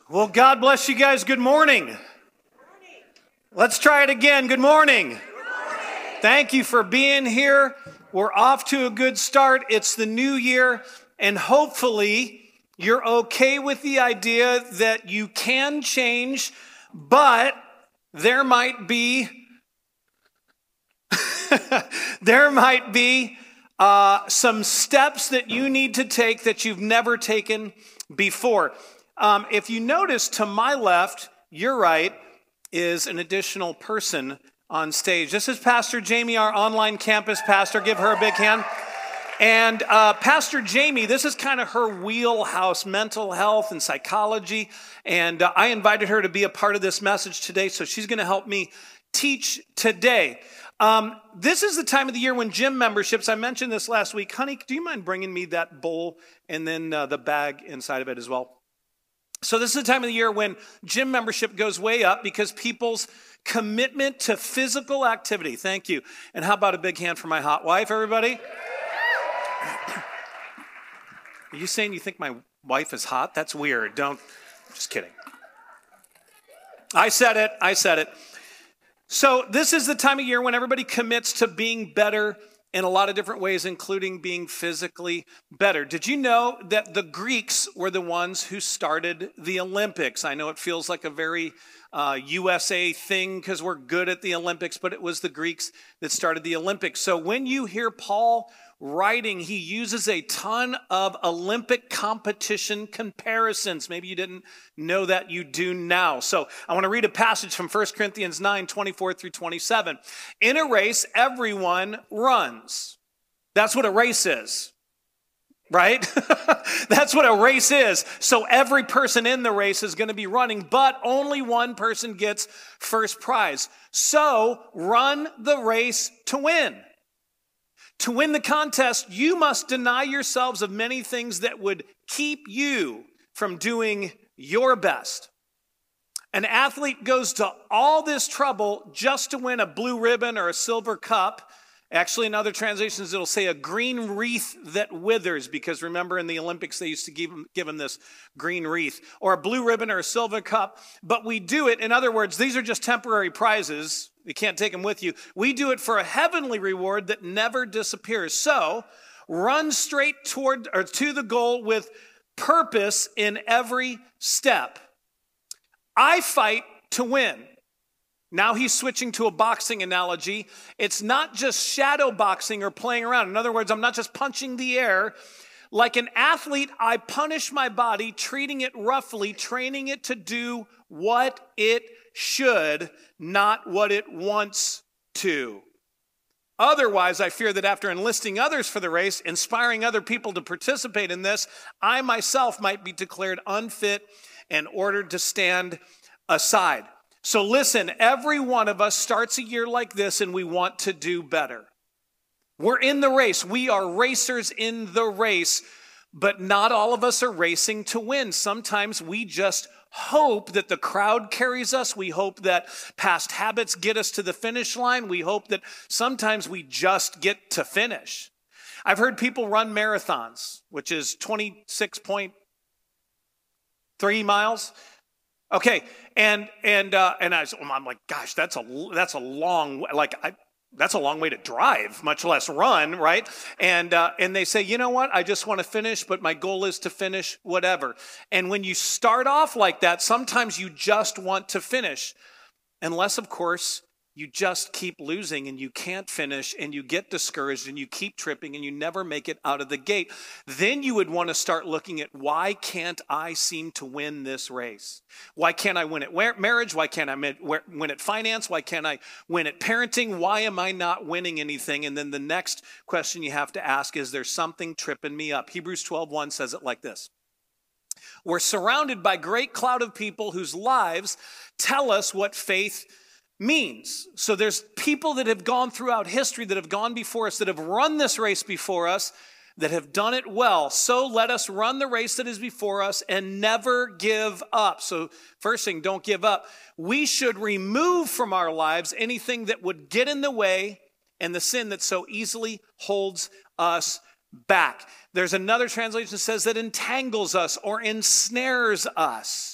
Well, God bless you guys. Good morning. Let's try it again. Good morning. Thank you for being here. We're off to a good start. It's the new year, and hopefully you're okay with the idea that you can change, but there might be some steps that you need to take that you've never taken before. If you notice, to my left, your right, is an additional person on stage. This is Pastor Jamie, our online campus pastor. Give her a big hand. And Pastor Jamie, this is kind of her wheelhouse, mental health and psychology. And I invited her to be a part of this message today, so she's going to help me teach today. This is the time of the year when gym memberships, I mentioned this last week. Honey, do you mind bringing me that bowl and then the bag inside of it as well? So this is the time of the year when gym membership goes way up because people's commitment to physical activity. Thank you. And how about a big hand for my hot wife, everybody? Are you saying you think my wife is hot? That's weird. Just kidding. I said it. So this is the time of year when everybody commits to being better in a lot of different ways, including being physically better. Did you know that the Greeks were the ones who started the Olympics? I know it feels like a very USA thing because we're good at the Olympics, but it was the Greeks that started the Olympics. So when you hear Paul writing, he uses a ton of Olympic competition comparisons. Maybe you didn't know that, you do now. So I want to read a passage from 1 Corinthians 9, 24 through 27. In a race, everyone runs. That's what a race is, right? That's what a race is. So every person in the race is going to be running, but only one person gets first prize. So run the race to win. To win the contest, you must deny yourselves of many things that would keep you from doing your best. An athlete goes to all this trouble just to win a blue ribbon or a silver cup. Actually, in other translations, it'll say a green wreath that withers, because remember in the Olympics, they used to give them this green wreath, or a blue ribbon or a silver cup. But we do it, in other words, these are just temporary prizes. You can't take them with you. We do it for a heavenly reward that never disappears. So run straight to the goal with purpose in every step. I fight to win. Now he's switching to a boxing analogy. It's not just shadow boxing or playing around. In other words, I'm not just punching the air. Like an athlete, I punish my body, treating it roughly, training it to do what it should, not what it wants to. Otherwise, I fear that after enlisting others for the race, inspiring other people to participate in this, I myself might be declared unfit and ordered to stand aside. So listen, every one of us starts a year like this and we want to do better. We're in the race. We are racers in the race, but not all of us are racing to win. Sometimes we just hope that the crowd carries us. We hope that past habits get us to the finish line. We hope that sometimes we just get to finish. I've heard people run marathons, which is 26.3 miles. Okay, and I'm like, gosh, that's a long, that's a long way to drive, much less run, right? And they say, you know what? I just want to finish, but my goal is to finish whatever. And when you start off like that, sometimes you just want to finish, unless, of course, you just keep losing and you can't finish and you get discouraged and you keep tripping and you never make it out of the gate. Then you would want to start looking at, why can't I seem to win this race? Why can't I win at marriage? Why can't I win at finance? Why can't I win at parenting? Why am I not winning anything? And then the next question you have to ask is, there something tripping me up? Hebrews 12:1 says it like this. We're surrounded by a great cloud of people whose lives tell us what faith means. So there's people that have gone throughout history, that have gone before us, that have run this race before us, that have done it well. So let us run the race that is before us and never give up. So first thing, don't give up. We should remove from our lives anything that would get in the way and the sin that so easily holds us back. There's another translation that says that entangles us or ensnares us.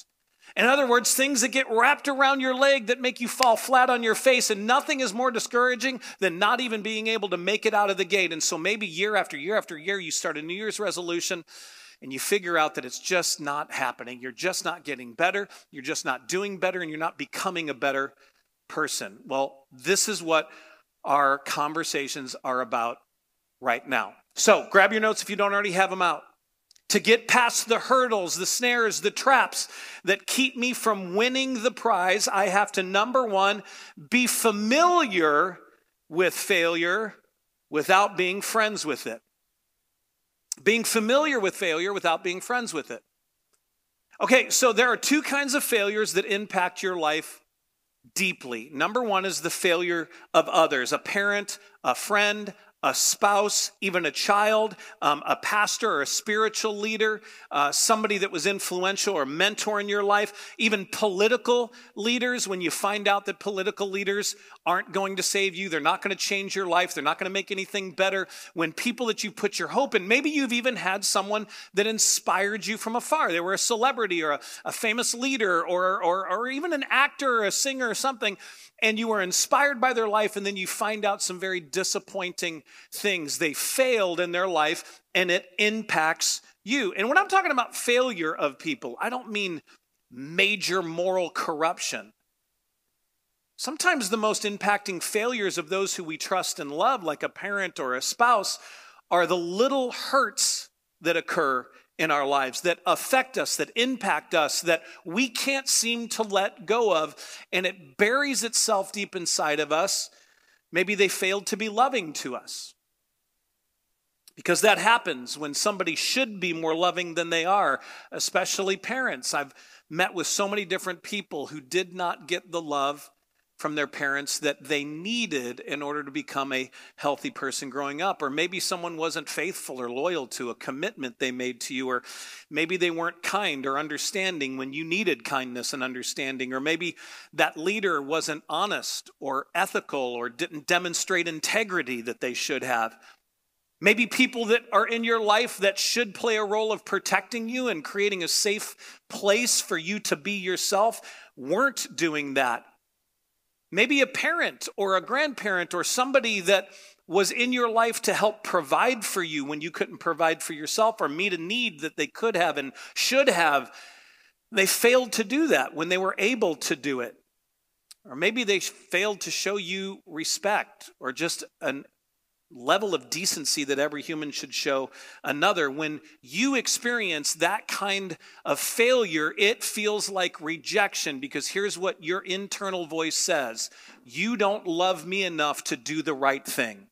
In other words, things that get wrapped around your leg that make you fall flat on your face, and nothing is more discouraging than not even being able to make it out of the gate. And so maybe year after year after year, you start a New Year's resolution and you figure out that it's just not happening. You're just not getting better. You're just not doing better, and you're not becoming a better person. Well, this is what our conversations are about right now. So grab your notes if you don't already have them out. To get past the hurdles, the snares, the traps that keep me from winning the prize, I have to, number one, be familiar with failure without being friends with it. Being familiar with failure without being friends with it. Okay, so there are two kinds of failures that impact your life deeply. Number one is the failure of others, a parent, a friend, a spouse, even a child, a pastor or a spiritual leader, somebody that was influential or mentor in your life, even political leaders. When you find out that political leaders aren't going to save you, they're not going to change your life, they're not going to make anything better. When people that you put your hope in, maybe you've even had someone that inspired you from afar. They were a celebrity or a famous leader or even an actor or a singer or something, and you were inspired by their life, and then you find out some very disappointing things. They failed in their life, and it impacts you. And when I'm talking about failure of people, I don't mean major moral corruption. Sometimes the most impacting failures of those who we trust and love, like a parent or a spouse, are the little hurts that occur in our lives, that affect us, that impact us, that we can't seem to let go of, and it buries itself deep inside of us. Maybe they failed to be loving to us. Because that happens when somebody should be more loving than they are, especially parents. I've met with so many different people who did not get the love from their parents that they needed in order to become a healthy person growing up. Or maybe someone wasn't faithful or loyal to a commitment they made to you, or maybe they weren't kind or understanding when you needed kindness and understanding, or maybe that leader wasn't honest or ethical or didn't demonstrate integrity that they should have. Maybe people that are in your life that should play a role of protecting you and creating a safe place for you to be yourself weren't doing that. Maybe a parent or a grandparent or somebody that was in your life to help provide for you when you couldn't provide for yourself, or meet a need that they could have and should have. They failed to do that when they were able to do it. Or maybe they failed to show you respect or just a level of decency that every human should show another. When you experience that kind of failure, it feels like rejection, because here's what your internal voice says: you don't love me enough to do the right thing.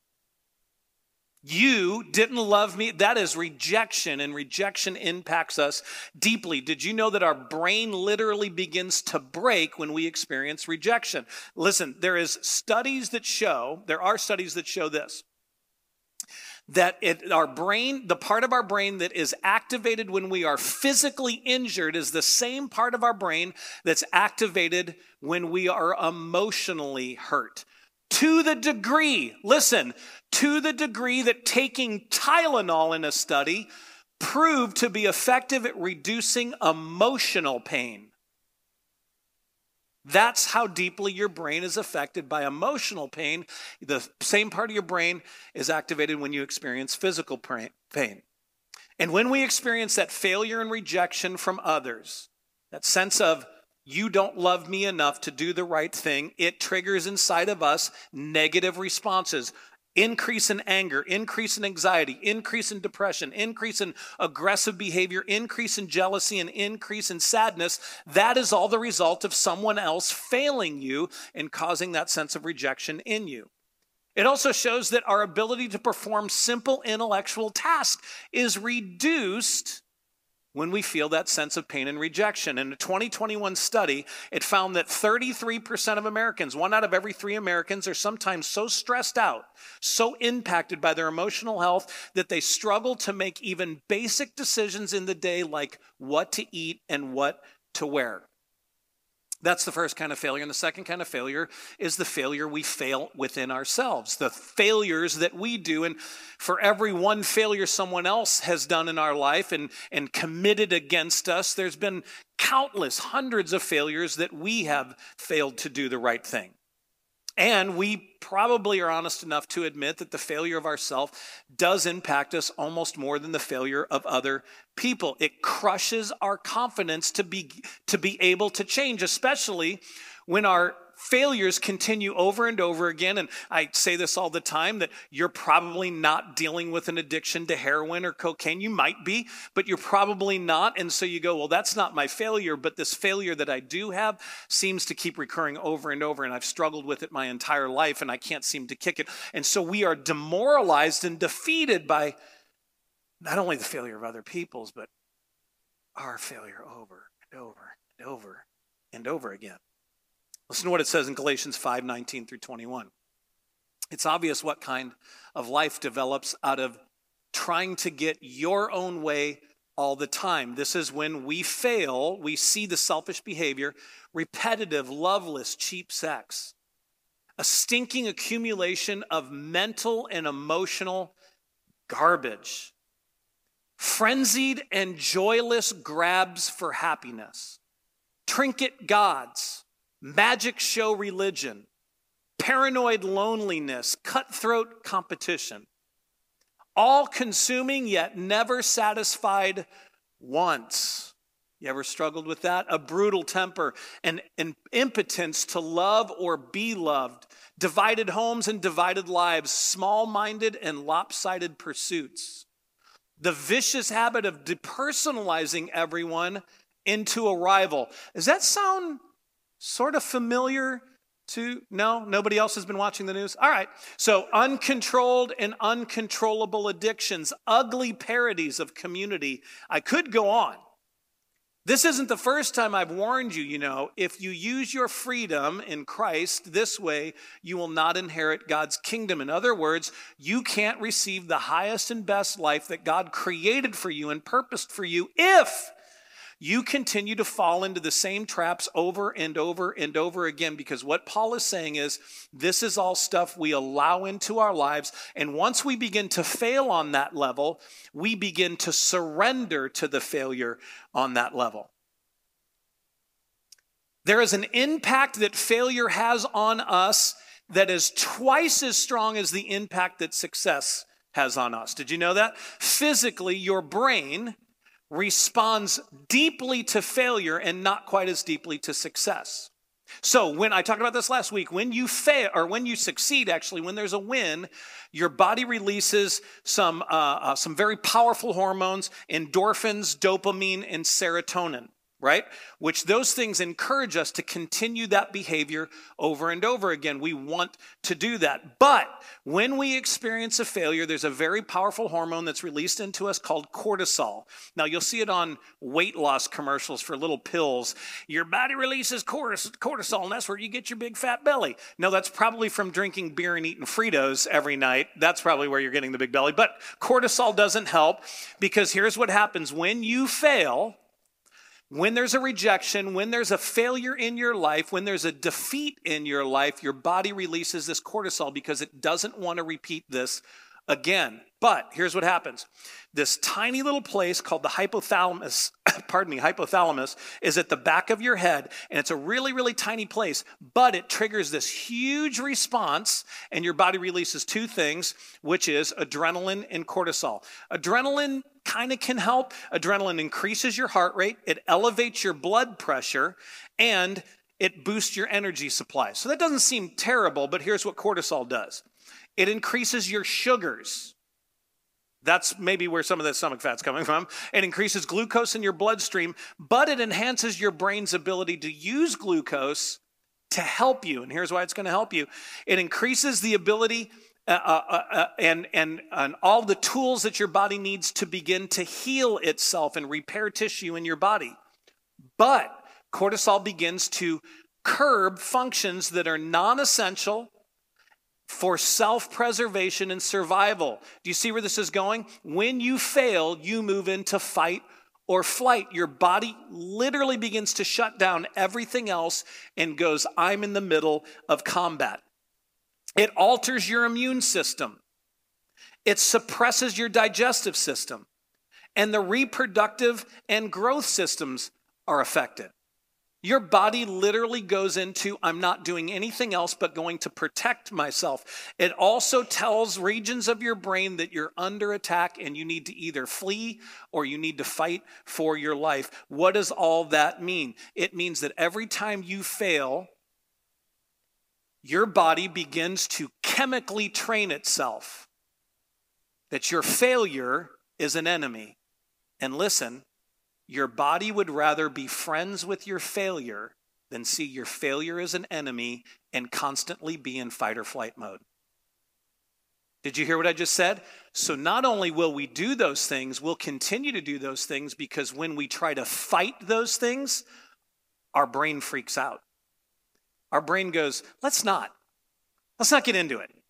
You didn't love me. That is rejection, and rejection impacts us deeply. Did you know that our brain literally begins to break when we experience rejection? Listen, there are studies that show this, that our brain, the part of our brain that is activated when we are physically injured, is the same part of our brain that's activated when we are emotionally hurt. To the degree that taking Tylenol in a study proved to be effective at reducing emotional pain. That's how deeply your brain is affected by emotional pain. The same part of your brain is activated when you experience physical pain. And when we experience that failure and rejection from others, that sense of you don't love me enough to do the right thing, it triggers inside of us negative responses. Increase in anger, increase in anxiety, increase in depression, increase in aggressive behavior, increase in jealousy, and increase in sadness. That is all the result of someone else failing you and causing that sense of rejection in you. It also shows that our ability to perform simple intellectual tasks is reduced when we feel that sense of pain and rejection. In a 2021 study, it found that 33% of Americans, 1 out of every 3 Americans, are sometimes so stressed out, so impacted by their emotional health, that they struggle to make even basic decisions in the day, like what to eat and what to wear. That's the first kind of failure. And the second kind of failure is the failure we fail within ourselves, the failures that we do. And for every one failure someone else has done in our life and committed against us, there's been countless, hundreds of failures that we have failed to do the right thing. And we probably are honest enough to admit that the failure of ourself does impact us almost more than the failure of other people. It crushes our confidence to be able to change, especially when our failures continue over and over again. And I say this all the time, that you're probably not dealing with an addiction to heroin or cocaine. You might be, but you're probably not. And so you go, well, that's not my failure, but this failure that I do have seems to keep recurring over and over. And I've struggled with it my entire life and I can't seem to kick it. And so we are demoralized and defeated by not only the failure of other people's, but our failure over and over and over and over again. Listen to what it says in Galatians 5:19 through 21. It's obvious what kind of life develops out of trying to get your own way all the time. This is when we fail, we see the selfish behavior, repetitive, loveless, cheap sex, a stinking accumulation of mental and emotional garbage, frenzied and joyless grabs for happiness, trinket gods, magic show religion, paranoid loneliness, cutthroat competition, all consuming yet never satisfied once. You ever struggled with that? A brutal temper, an impotence to love or be loved, divided homes and divided lives, small-minded and lopsided pursuits, the vicious habit of depersonalizing everyone into a rival. Does that sound sort of familiar to, no? Nobody else has been watching the news? All right. So uncontrolled and uncontrollable addictions, ugly parodies of community. I could go on. This isn't the first time I've warned you, if you use your freedom in Christ this way, you will not inherit God's kingdom. In other words, you can't receive the highest and best life that God created for you and purposed for you if you continue to fall into the same traps over and over and over again, because what Paul is saying is this is all stuff we allow into our lives. And once we begin to fail on that level, we begin to surrender to the failure on that level. There is an impact that failure has on us that is twice as strong as the impact that success has on us. Did you know that? Physically, your brain responds deeply to failure and not quite as deeply to success. So when I talked about this last week, when you fail, or when you succeed, actually, when there's a win, your body releases some very powerful hormones, endorphins, dopamine, and serotonin, right? Which those things encourage us to continue that behavior over and over again. We want to do that. But when we experience a failure, there's a very powerful hormone that's released into us called cortisol. Now, you'll see it on weight loss commercials for little pills. Your body releases cortisol, and that's where you get your big fat belly. No, that's probably from drinking beer and eating Fritos every night. That's probably where you're getting the big belly. But cortisol doesn't help, because here's what happens. When you fail, when there's a rejection, when there's a failure in your life, when there's a defeat in your life, your body releases this cortisol because it doesn't want to repeat this again. But here's what happens. This tiny little place called the hypothalamus, hypothalamus is at the back of your head, and it's a really, really tiny place, but it triggers this huge response, and your body releases two things, which is adrenaline and cortisol. Adrenaline kind of can help. Adrenaline increases your heart rate, it elevates your blood pressure, and it boosts your energy supply. So that doesn't seem terrible, but here's what cortisol does. It increases your sugars. That's maybe where some of that stomach fat's coming from. It increases glucose in your bloodstream, but it enhances your brain's ability to use glucose to help you. And here's why it's going to help you. It increases the ability and all the tools that your body needs to begin to heal itself and repair tissue in your body. But cortisol begins to curb functions that are non-essential for self-preservation and survival. Do you see where this is going? When you fail, you move into fight or flight, your body literally begins to shut down everything else and goes, I'm in the middle of combat. It alters your immune system. It suppresses your digestive system. And the reproductive and growth systems are affected. Your body literally goes into, I'm not doing anything else but going to protect myself. It also tells regions of your brain that you're under attack and you need to either flee or you need to fight for your life. What does all that mean? It means that every time you fail, your body begins to chemically train itself that your failure is an enemy. And listen, your body would rather be friends with your failure than see your failure as an enemy and constantly be in fight or flight mode. Did you hear what I just said? So not only will we do those things, we'll continue to do those things because when we try to fight those things, our brain freaks out. Our brain goes, let's not get into it.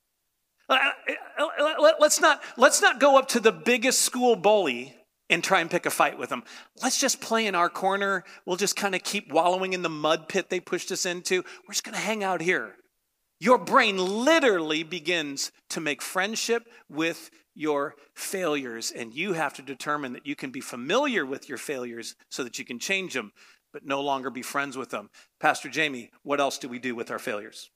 Let's not go up to the biggest school bully and try and pick a fight with them. Let's just play in our corner. We'll just kind of keep wallowing in the mud pit they pushed us into. We're just going to hang out here. Your brain literally begins to make friendship with your failures, and you have to determine that you can be familiar with your failures so that you can change them, but no longer be friends with them. Pastor Jamie, what else do we do with our failures?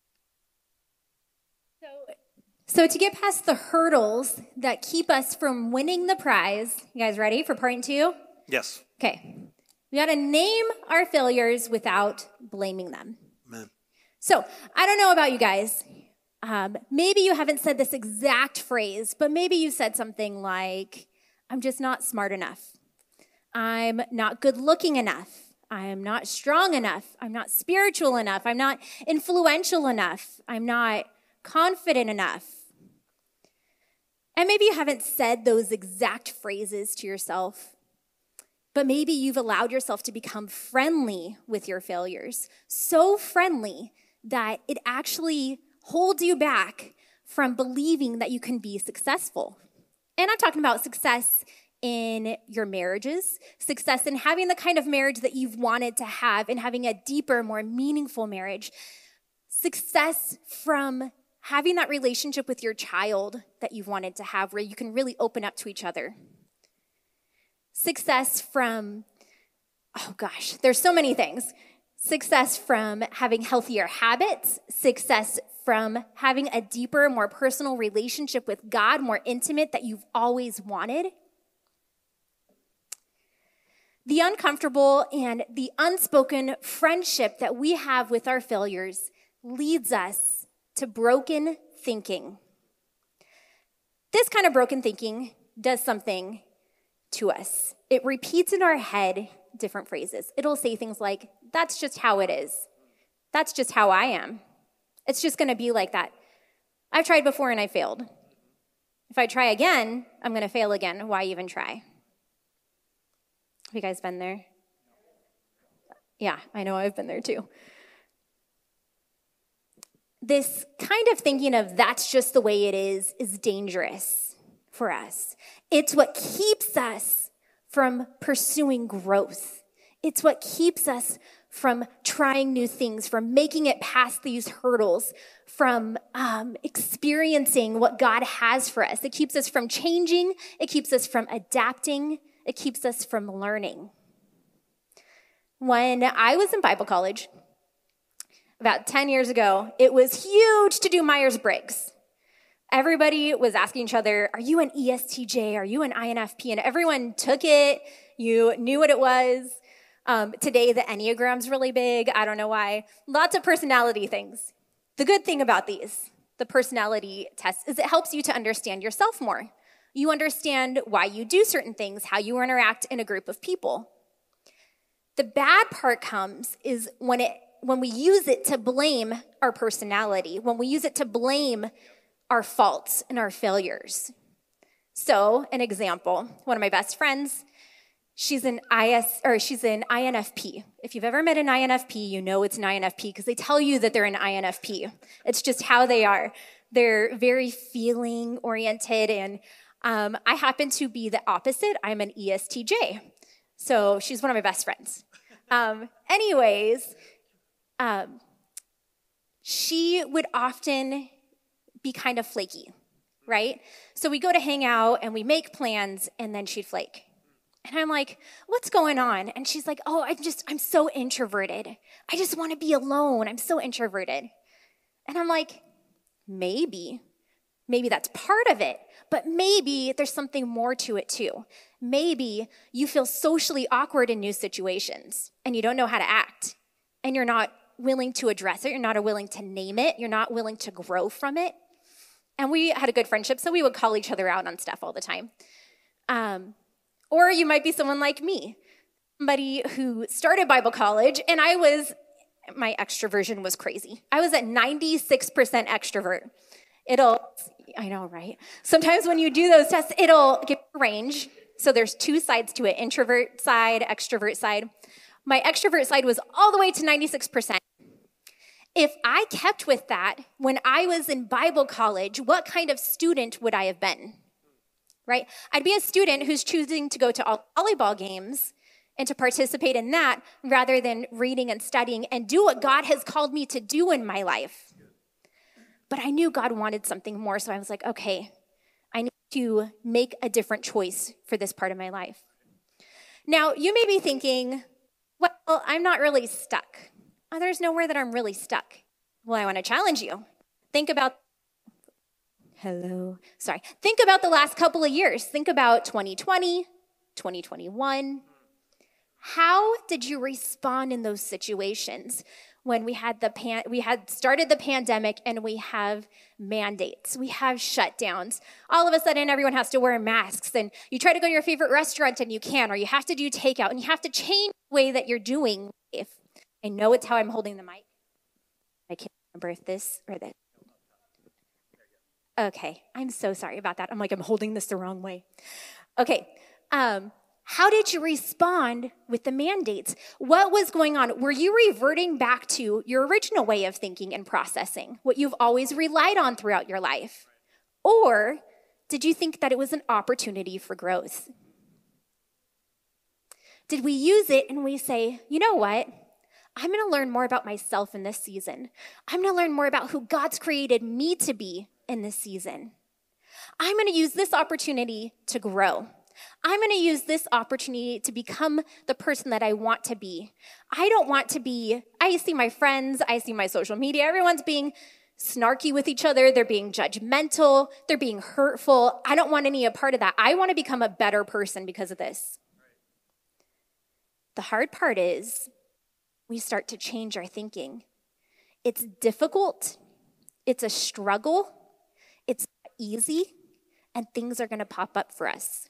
So to get past the hurdles that keep us from winning the prize, you guys ready for part 2? Yes. Okay. We got to name our failures without blaming them. Amen. So I don't know about you guys. Maybe you haven't said this exact phrase, but maybe you said something like, I'm just not smart enough. I'm not good looking enough. I am not strong enough. I'm not spiritual enough. I'm not influential enough. I'm not confident enough. And maybe you haven't said those exact phrases to yourself, but maybe you've allowed yourself to become friendly with your failures, so friendly that it actually holds you back from believing that you can be successful. And I'm talking about success in your marriages, success in having the kind of marriage that you've wanted to have and having a deeper, more meaningful marriage, success from having that relationship with your child that you've wanted to have where you can really open up to each other. Success from, there's so many things. Success from having healthier habits, success from having a deeper, more personal relationship with God, more intimate that you've always wanted. The uncomfortable and the unspoken friendship that we have with our failures leads us to broken thinking. This kind of broken thinking does something to us. It repeats in our head different phrases. It'll say things like, that's just how it is. That's just how I am. It's just going to be like that. I've tried before and I failed. If I try again, I'm going to fail again. Why even try? Have you guys been there? Yeah, I know I've been there too. This kind of thinking of that's just the way it is dangerous for us. It's what keeps us from pursuing growth. It's what keeps us from trying new things, from making it past these hurdles, from experiencing what God has for us. It keeps us from changing. It keeps us from adapting. It keeps us from learning. When I was in Bible college, about 10 years ago, it was huge to do Myers-Briggs. Everybody was asking each other, are you an ESTJ? Are you an INFP? And everyone took it. You knew what it was. Today, the Enneagram's really big. I don't know why. Lots of personality things. The good thing about the personality tests, is it helps you to understand yourself more. You understand why you do certain things, how you interact in a group of people. The bad part comes is when we use it to blame our personality, when we use it to blame our faults and our failures. So, an example, one of my best friends, she's an INFP. If you've ever met an INFP, you know it's an INFP because they tell you that they're an INFP. It's just how they are. They're very feeling oriented, and I happen to be the opposite. I'm an ESTJ. So she's one of my best friends. Anyways, she would often be kind of flaky, right? So we go to hang out and we make plans and then she'd flake. And I'm like, what's going on? And she's like, oh, I'm so introverted. I just want to be alone. I'm so introverted. And I'm like, maybe that's part of it, but maybe there's something more to it too. Maybe you feel socially awkward in new situations and you don't know how to act and you're not willing to address it. You're not willing to name it. You're not willing to grow from it. And we had a good friendship, so we would call each other out on stuff all the time. Or you might be someone like me, somebody who started Bible college, and my extroversion was crazy. I was at 96% extrovert. I know, right? Sometimes when you do those tests, it'll give you a range. So there's two sides to it, introvert side, extrovert side. My extrovert side was all the way to 96%. If I kept with that when I was in Bible college, what kind of student would I have been? Right? I'd be a student who's choosing to go to all volleyball games and to participate in that rather than reading and studying and do what God has called me to do in my life. But I knew God wanted something more, so I was like, okay, I need to make a different choice for this part of my life. Now, you may be thinking, well, I'm not really stuck. Oh, there's nowhere that I'm really stuck. Well, I want to challenge you. Think about the last couple of years. Think about 2020, 2021. How did you respond in those situations when we had started the pandemic and we have mandates, we have shutdowns? All of a sudden, everyone has to wear masks, and you try to go to your favorite restaurant and you can't, or you have to do takeout, and you have to change the way that you're doing life. I know it's how I'm holding the mic. I can't remember if this or this. Okay, I'm so sorry about that. I'm holding this the wrong way. Okay, how did you respond with the mandates? What was going on? Were you reverting back to your original way of thinking and processing, what you've always relied on throughout your life? Or did you think that it was an opportunity for growth? Did we use it and we say, you know what? I'm going to learn more about myself in this season. I'm going to learn more about who God's created me to be in this season. I'm going to use this opportunity to grow. I'm going to use this opportunity to become the person that I want to be. I see my friends, I see my social media, everyone's being snarky with each other. They're being judgmental. They're being hurtful. I don't want any part of that. I want to become a better person because of this. The hard part is we start to change our thinking. It's difficult. It's a struggle. It's not easy. And things are going to pop up for us.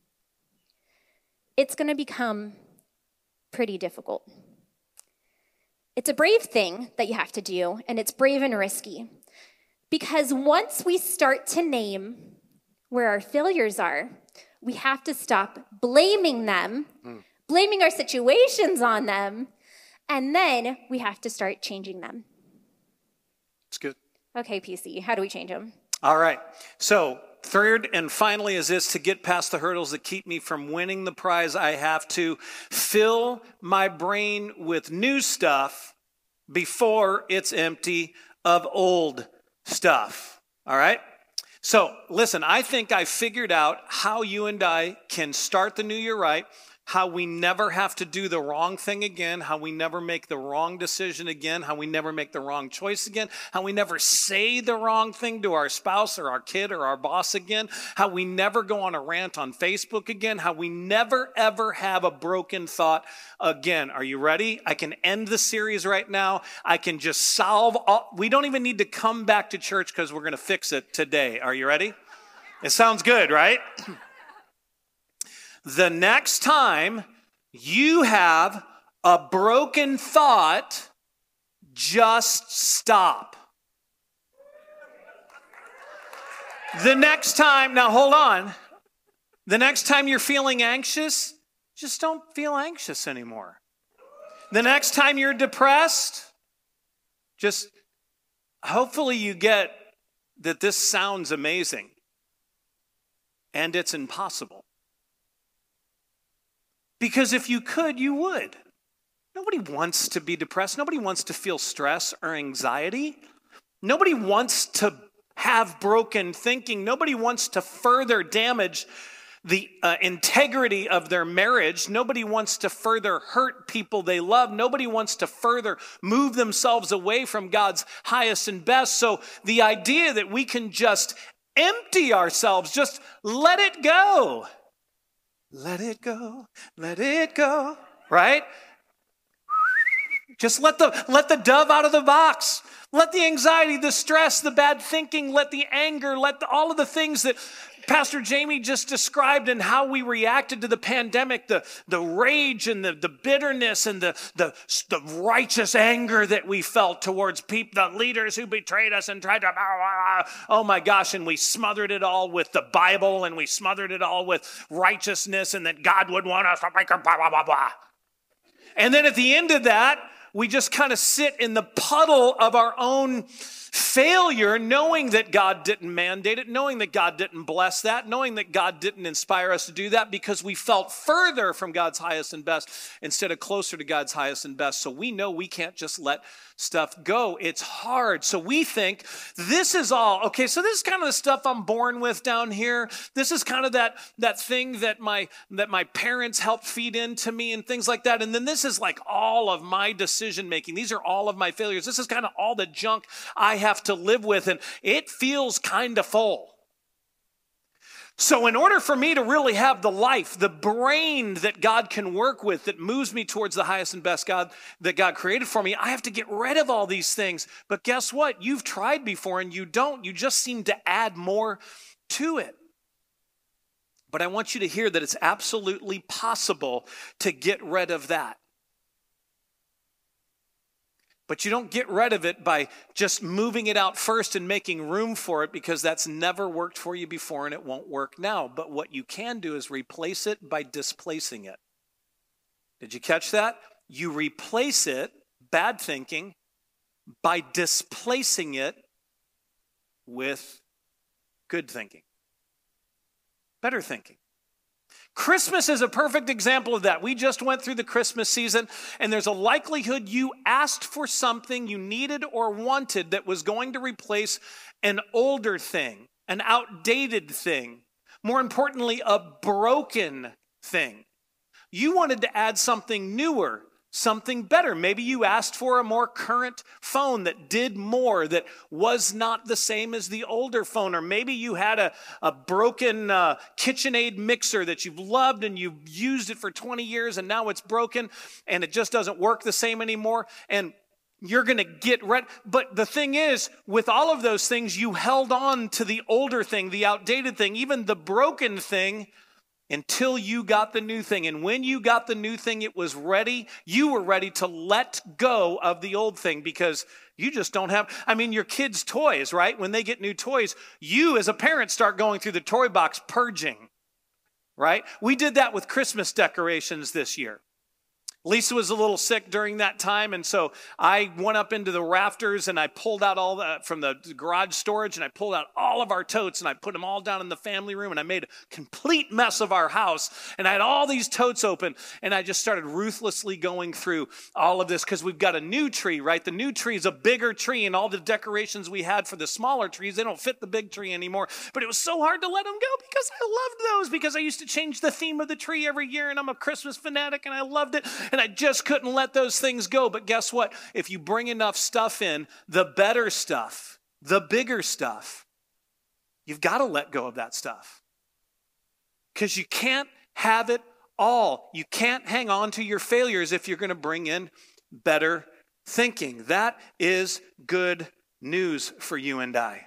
It's going to become pretty difficult. It's a brave thing that you have to do, and it's brave and risky. Because once we start to name where our failures are, we have to stop blaming them, blaming our situations on them, and then we have to start changing them. It's good. Okay, PC, how do we change them? All right. So, third and finally is this: to get past the hurdles that keep me from winning the prize, I have to fill my brain with new stuff before it's empty of old stuff. All right? So, listen, I think I figured out how you and I can start the new year right, how we never have to do the wrong thing again, how we never make the wrong decision again, how we never make the wrong choice again, how we never say the wrong thing to our spouse or our kid or our boss again, how we never go on a rant on Facebook again, how we never ever have a broken thought again. Are you ready? I can end the series right now. I can just solve all. We don't even need to come back to church because we're going to fix it today. Are you ready? It sounds good, right? The next time you have a broken thought, just stop. The next time, now hold on. The next time you're feeling anxious, just don't feel anxious anymore. The next time you're depressed, just hopefully you get that this sounds amazing and it's impossible. Because if you could, you would. Nobody wants to be depressed. Nobody wants to feel stress or anxiety. Nobody wants to have broken thinking. Nobody wants to further damage the integrity of their marriage. Nobody wants to further hurt people they love. Nobody wants to further move themselves away from God's highest and best. So the idea that we can just empty ourselves, just let it go. Let it go, right? Just let the dove out of the box. Let the anxiety, the stress, the bad thinking, let the anger, all of the things that Pastor Jamie just described and how we reacted to the pandemic, the rage and the bitterness and the righteous anger that we felt towards people, the leaders who betrayed us and tried to, oh my gosh, and we smothered it all with the Bible and we smothered it all with righteousness and that God would want us to make a blah, blah, blah, blah. And then at the end of that, we just kind of sit in the puddle of our own failure, knowing that God didn't mandate it, knowing that God didn't bless that, knowing that God didn't inspire us to do that because we felt further from God's highest and best instead of closer to God's highest and best. So we know we can't just let stuff go. It's hard. So we think this is all, okay, so this is kind of the stuff I'm born with down here. This is kind of that thing that my parents helped feed into me and things like that. And then this is like all of my decision making. These are all of my failures. This is kind of all the junk I have to live with, and it feels kind of full. So in order for me to really have the life, the brain that God can work with that moves me towards the highest and best God that God created for me, I have to get rid of all these things. But guess what? You've tried before and you don't. You just seem to add more to it. But I want you to hear that it's absolutely possible to get rid of that. But you don't get rid of it by just moving it out first and making room for it, because that's never worked for you before and it won't work now. But what you can do is replace it by displacing it. Did you catch that? You replace it, bad thinking, by displacing it with good thinking, better thinking. Christmas is a perfect example of that. We just went through the Christmas season, and there's a likelihood you asked for something you needed or wanted that was going to replace an older thing, an outdated thing, more importantly, a broken thing. You wanted to add something newer, something better. Maybe you asked for a more current phone that did more, that was not the same as the older phone. Or maybe you had a broken KitchenAid mixer that you've loved and you've used it for 20 years and now it's broken and it just doesn't work the same anymore. And you're going to get rid. But the thing is, with all of those things, you held on to the older thing, the outdated thing, even the broken thing, until you got the new thing. And when you got the new thing, it was ready. You were ready to let go of the old thing because you just don't have, your kids' toys, right? When they get new toys, you as a parent start going through the toy box purging, right? We did that with Christmas decorations this year. Lisa was a little sick during that time, and so I went up into the rafters and I pulled out all that from the garage storage, and I pulled out all of our totes and I put them all down in the family room, and I made a complete mess of our house, and I had all these totes open, and I just started ruthlessly going through all of this because we've got a new tree, right? The new tree is a bigger tree, and all the decorations we had for the smaller trees, they don't fit the big tree anymore, but it was so hard to let them go because I loved those, because I used to change the theme of the tree every year, and I'm a Christmas fanatic, and I loved it. And I just couldn't let those things go. But guess what? If you bring enough stuff in, the better stuff, the bigger stuff, you've got to let go of that stuff. Because you can't have it all. You can't hang on to your failures if you're going to bring in better thinking. That is good news for you and I.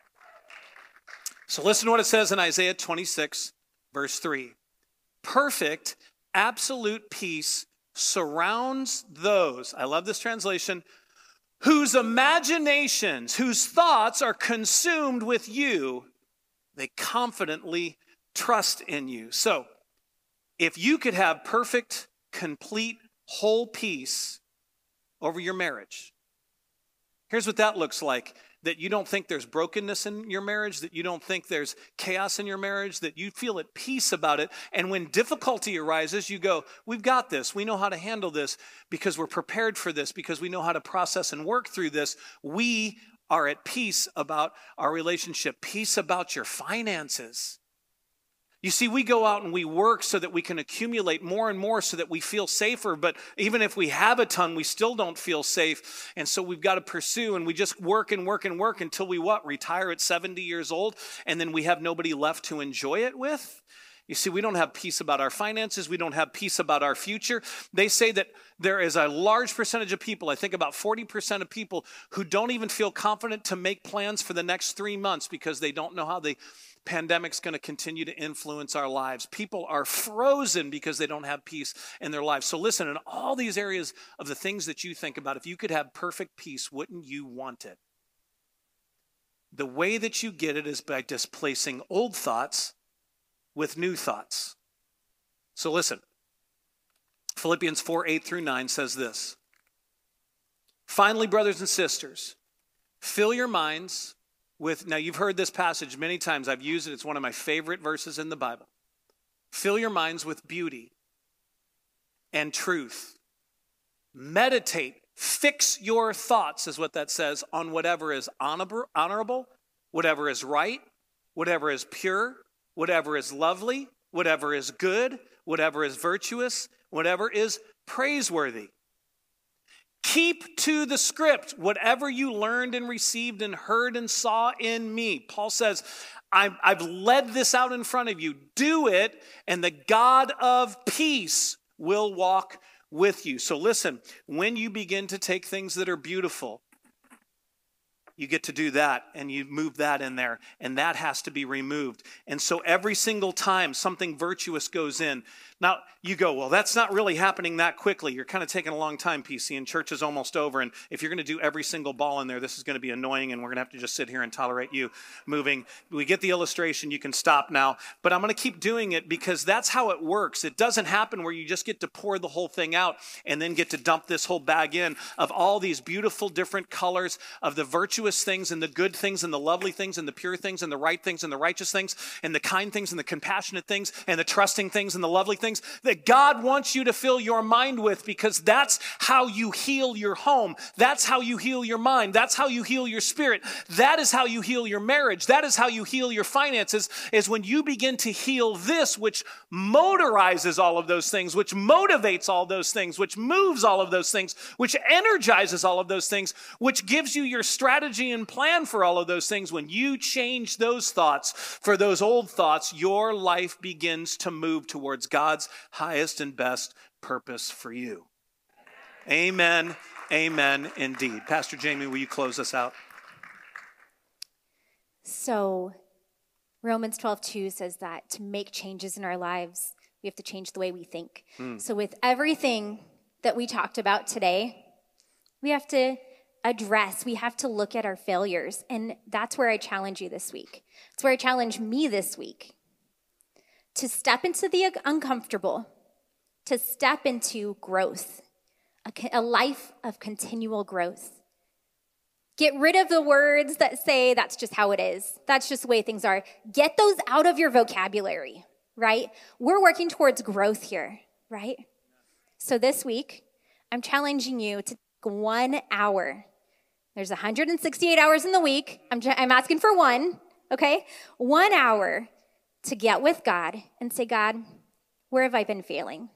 So listen to what it says in Isaiah 26, verse 3. Perfect, absolute peace surrounds those, I love this translation, whose imaginations, whose thoughts are consumed with you. They confidently trust in you. So, if you could have perfect, complete, whole peace over your marriage, here's what that looks like. that you don't think there's brokenness in your marriage, that you don't think there's chaos in your marriage, that you feel at peace about it. And when difficulty arises, you go, we've got this. We know how to handle this because we're prepared for this, because we know how to process and work through this. We are at peace about our relationship, peace about your finances. You see, we go out and we work so that we can accumulate more and more so that we feel safer. But even if we have a ton, we still don't feel safe. And so we've got to pursue, and we just work and work and work until we what? Retire at 70 years old, and then we have nobody left to enjoy it with? You see, we don't have peace about our finances. We don't have peace about our future. They say that there is a large percentage of people, I think about 40% of people, who don't even feel confident to make plans for the next 3 months because they don't know how the pandemic's going to continue to influence our lives. People are frozen because they don't have peace in their lives. So listen, in all these areas of the things that you think about, if you could have perfect peace, wouldn't you want it? The way that you get it is by displacing old thoughts with new thoughts. So listen, Philippians 4:8-9 says this. Finally, brothers and sisters, fill your minds with, now you've heard this passage many times. I've used it. It's one of my favorite verses in the Bible. Fill your minds with beauty and truth. Meditate, fix your thoughts, is what that says, on whatever is honorable, whatever is right, whatever is pure, whatever is lovely, whatever is good, whatever is virtuous, whatever is praiseworthy. Keep to the script, whatever you learned and received and heard and saw in me. Paul says, I've led this out in front of you. Do it, and the God of peace will walk with you. So listen, when you begin to take things that are beautiful, you get to do that, and you move that in there, and that has to be removed. And so every single time something virtuous goes in, now you go, well, that's not really happening that quickly. You're kind of taking a long time, PC, and church is almost over. And if you're going to do every single ball in there, this is going to be annoying, and we're going to have to just sit here and tolerate you moving. We get the illustration. You can stop now. But I'm going to keep doing it because that's how it works. It doesn't happen where you just get to pour the whole thing out and then get to dump this whole bag in of all these beautiful different colors of the virtuous things and the good things and the lovely things and the pure things and the right things and the righteous things and the kind things and the compassionate things and the trusting things and the lovely things that God wants you to fill your mind with, because that's how you heal your home. That's how you heal your mind. That's how you heal your spirit. That is how you heal your marriage. That is how you heal your finances, is when you begin to heal this, which motorizes all of those things, which motivates all those things, which moves all of those things, which energizes all of those things, which gives you your strategy and plan for all of those things. When you change those thoughts for those old thoughts, your life begins to move towards God's highest and best purpose for you. Amen. Amen indeed. Pastor Jamie, will you close us out? So Romans 12:2 says that to make changes in our lives, we have to change the way we think. So with everything that we talked about today, we have to we have to look at our failures. And that's where I challenge you this week. It's where I challenge me this week. To step into the uncomfortable, to step into growth, a life of continual growth. Get rid of the words that say that's just how it is. That's just the way things are. Get those out of your vocabulary, right? We're working towards growth here, right? So this week, I'm challenging you to take 1 hour. There's 168 hours in the week. I'm asking for one, okay? 1 hour to get with God and say, God, where have I been failing?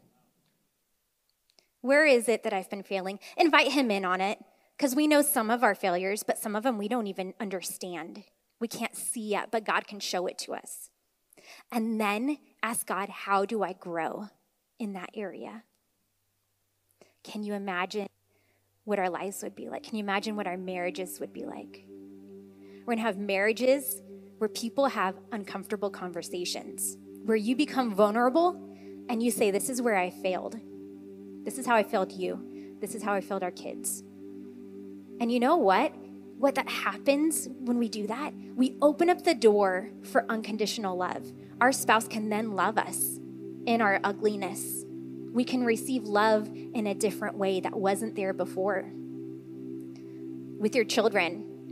Where is it that I've been failing? Invite him in on it, because we know some of our failures, but some of them we don't even understand. We can't see yet, but God can show it to us. And then ask God, how do I grow in that area? Can you imagine what our lives would be like? Can you imagine what our marriages would be like? We're going to have marriages where people have uncomfortable conversations, where you become vulnerable and you say, this is where I failed. This is how I failed you. This is how I failed our kids. And you know what? What that happens when we do that, we open up the door for unconditional love. Our spouse can then love us in our ugliness. We can receive love in a different way that wasn't there before. With your children,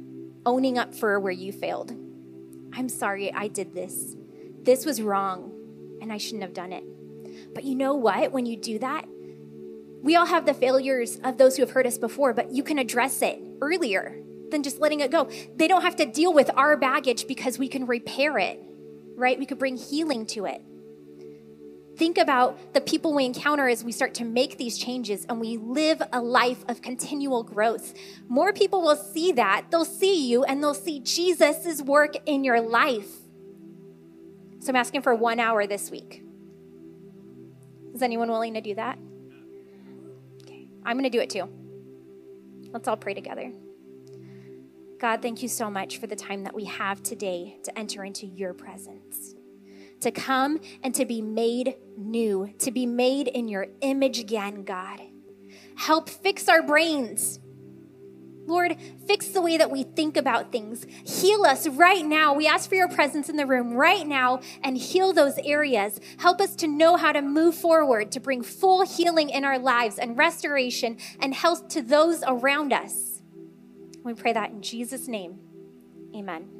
owning up for where you failed. I'm sorry I did this. This was wrong, and I shouldn't have done it. But you know what? When you do that, we all have the failures of those who have hurt us before, but you can address it earlier than just letting it go. They don't have to deal with our baggage because we can repair it, right? We could bring healing to it. Think about the people we encounter as we start to make these changes and we live a life of continual growth. More people will see that. They'll see you and they'll see Jesus' work in your life. So I'm asking for 1 hour this week. Is anyone willing to do that? Okay, I'm going to do it too. Let's all pray together. God, thank you so much for the time that we have today to enter into your presence, to come and to be made new, to be made in your image again, God. Help fix our brains. Lord, fix the way that we think about things. Heal us right now. We ask for your presence in the room right now and heal those areas. Help us to know how to move forward, to bring full healing in our lives and restoration and health to those around us. We pray that in Jesus' name. Amen.